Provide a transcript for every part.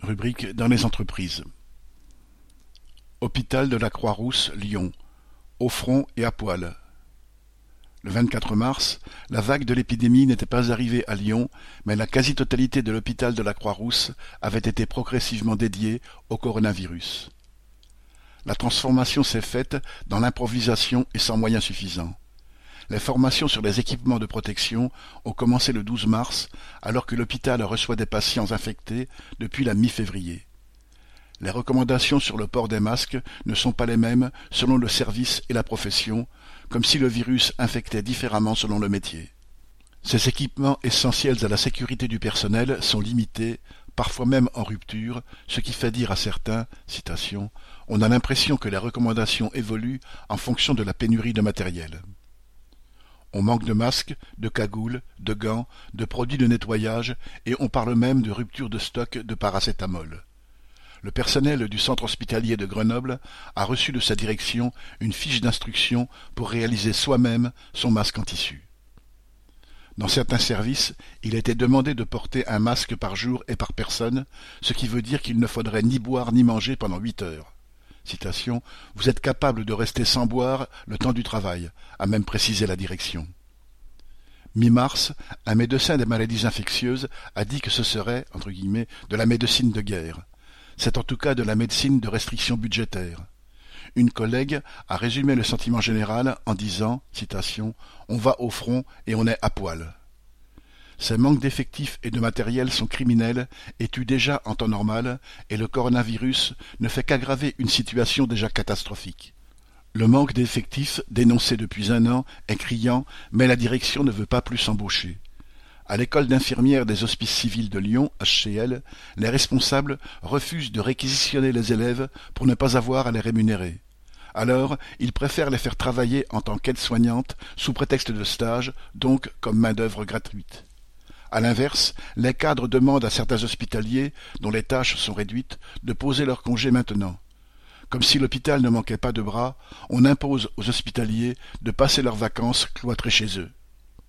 Rubrique dans les entreprises. Hôpital de la Croix-Rousse, Lyon. Au front et à poil. Le 24 mars, la vague de l'épidémie n'était pas arrivée à Lyon, mais la quasi-totalité de l'hôpital de la Croix-Rousse avait été progressivement dédiée au coronavirus. La transformation s'est faite dans l'improvisation et sans moyens suffisants. Les formations sur les équipements de protection ont commencé le 12 mars, alors que l'hôpital reçoit des patients infectés depuis la mi-février. Les recommandations sur le port des masques ne sont pas les mêmes selon le service et la profession, comme si le virus infectait différemment selon le métier. Ces équipements essentiels à la sécurité du personnel sont limités, parfois même en rupture, ce qui fait dire à certains, citation, « On a l'impression que les recommandations évoluent en fonction de la pénurie de matériel ». On manque de masques, de cagoules, de gants, de produits de nettoyage et on parle même de rupture de stock de paracétamol. Le personnel du centre hospitalier de Grenoble a reçu de sa direction une fiche d'instruction pour réaliser soi-même son masque en tissu. Dans certains services, il a été demandé de porter un masque par jour et par personne, ce qui veut dire qu'il ne faudrait ni boire ni manger pendant 8 heures. Citation, « Vous êtes capable de rester sans boire le temps du travail », a même précisé la direction. Mi-mars, un médecin des maladies infectieuses a dit que ce serait, entre guillemets, de la médecine de guerre. C'est en tout cas de la médecine de restriction budgétaire. Une collègue a résumé le sentiment général en disant, citation, « On va au front et on est à poil ». Ces manques d'effectifs et de matériel sont criminels et tuent déjà en temps normal, et le coronavirus ne fait qu'aggraver une situation déjà catastrophique. Le manque d'effectifs, dénoncé depuis 1 an, est criant, mais la direction ne veut pas plus embaucher. À l'école d'infirmières des Hospices civils de Lyon, HCL, les responsables refusent de réquisitionner les élèves pour ne pas avoir à les rémunérer. Alors, ils préfèrent les faire travailler en tant qu'aides-soignantes sous prétexte de stage, donc comme main-d'œuvre gratuite. À l'inverse, les cadres demandent à certains hospitaliers, dont les tâches sont réduites, de poser leur congé maintenant. Comme si l'hôpital ne manquait pas de bras, on impose aux hospitaliers de passer leurs vacances cloîtrés chez eux.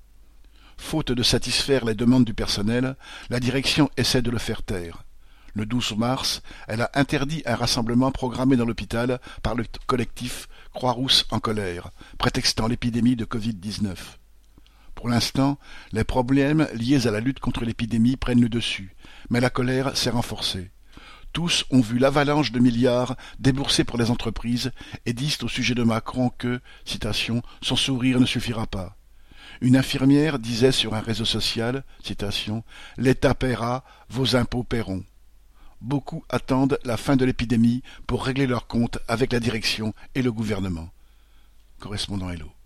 Faute de satisfaire les demandes du personnel, la direction essaie de le faire taire. Le 12 mars, elle a interdit un rassemblement programmé dans l'hôpital par le collectif Croix-Rousse en colère, prétextant l'épidémie de Covid-19. Pour l'instant, les problèmes liés à la lutte contre l'épidémie prennent le dessus, mais la colère s'est renforcée. Tous ont vu l'avalanche de milliards déboursés pour les entreprises et disent au sujet de Macron que, citation, « son sourire ne suffira pas ». Une infirmière disait sur un réseau social, citation, « l'État paiera, vos impôts paieront ». Beaucoup attendent la fin de l'épidémie pour régler leurs comptes avec la direction et le gouvernement. Correspondant Hello.